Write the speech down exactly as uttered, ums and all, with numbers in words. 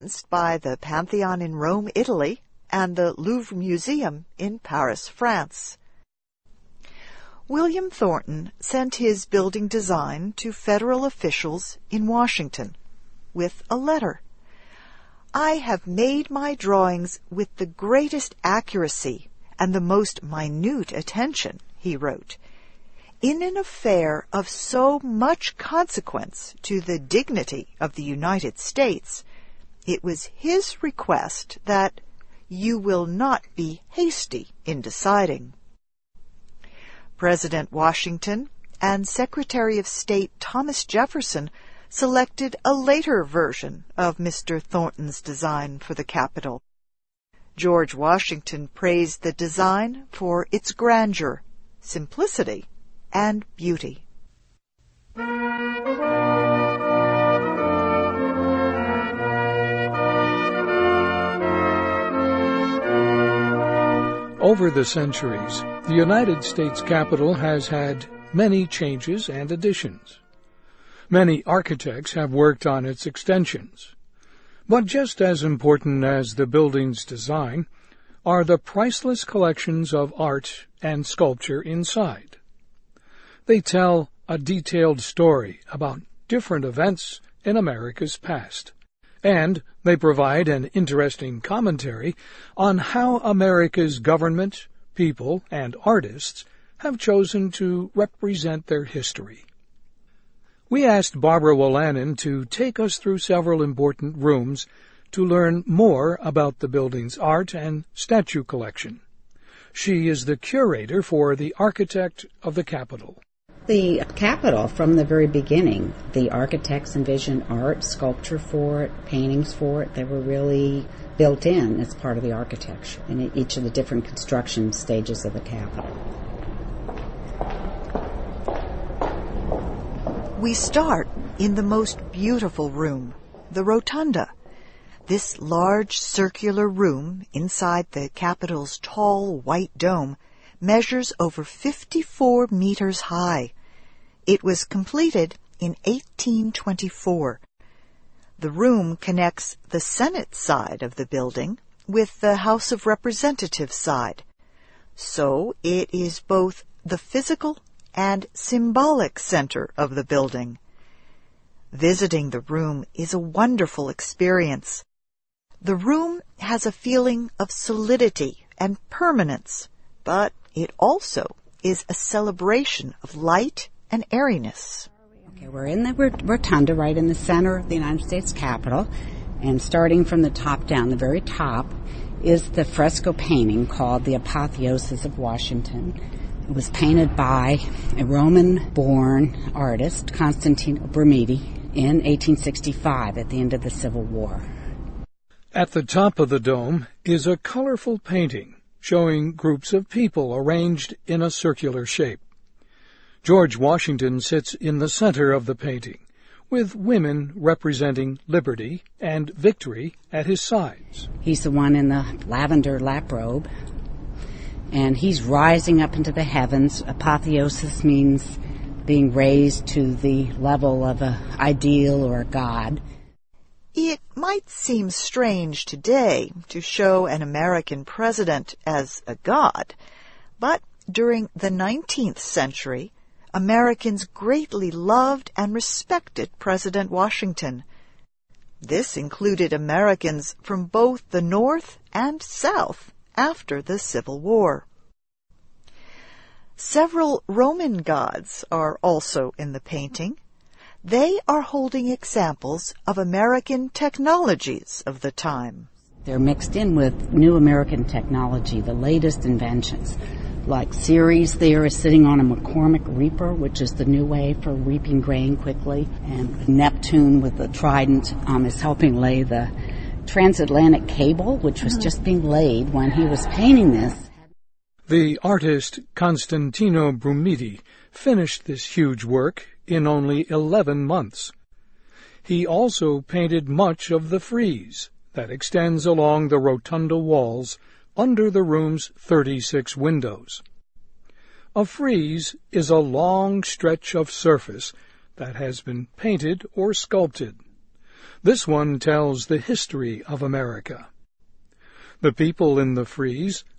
influenced by the Pantheon in Rome, Italy, and the Louvre Museum in Paris, France. William Thornton sent his building design to federal officials in Washington with a letter. "I have made my drawings with the greatest accuracy and the most minute attention," he wrote, "in an affair of so much consequence to the dignity of the United States. It was his request that you will not be hasty in deciding." President Washington and Secretary of State Thomas Jefferson selected a later version of Mister Thornton's design for the Capitol. George Washington praised the design for its grandeur, simplicity, and beauty. Over the centuries, the United States Capitol has had many changes and additions. Many architects have worked on its extensions. But just as important as the building's design are the priceless collections of art and sculpture inside. They tell a detailed story about different events in America's past, and they provide an interesting commentary on how America's government, people, and artists have chosen to represent their history. We asked Barbara Wolanin to take us through several important rooms to learn more about the building's art and statue collection. She is the curator for the architect of the Capitol. The Capitol, from the very beginning, the architects envisioned art, sculpture for it, paintings for it. They were really built in as part of the architecture in each of the different construction stages of the Capitol. We start in the most beautiful room, the Rotunda. This large circular room inside the Capitol's tall white dome measures over fifty-four meters high. It was completed in eighteen twenty-four. The room connects the Senate side of the building with the House of Representatives side. So it is both the physical and symbolic center of the building. Visiting the room is a wonderful experience. The room has a feeling of solidity and permanence, but it also is a celebration of light and airiness. Okay, we're in the rotunda right in the center of the United States Capitol, and starting from the top down, the very top, is the fresco painting called The Apotheosis of Washington. It was painted by a Roman-born artist, Constantino Brumidi, in eighteen sixty-five at the end of the Civil War. At the top of the dome is a colorful painting showing groups of people arranged in a circular shape. George Washington sits in the center of the painting, with women representing liberty and victory at his sides. He's the one in the lavender lap robe, and he's rising up into the heavens. Apotheosis means being raised to the level of an ideal or a god. It might seem strange today to show an American president as a god, but during the nineteenth century, Americans greatly loved and respected President Washington. This included Americans from both the North and South after the Civil War. Several Roman gods are also in the painting. They are holding examples of American technologies of the time. They're mixed in with new American technology, the latest inventions. Like Ceres there is sitting on a McCormick reaper, which is the new way for reaping grain quickly. And Neptune with the trident um, is helping lay the transatlantic cable, which was just being laid when he was painting this. The artist Constantino Brumidi finished this huge work in only eleven months. He also painted much of the frieze that extends along the rotunda walls under the room's thirty-six windows. A frieze is a long stretch of surface that has been painted or sculpted. This one tells the history of America. The people in the frieze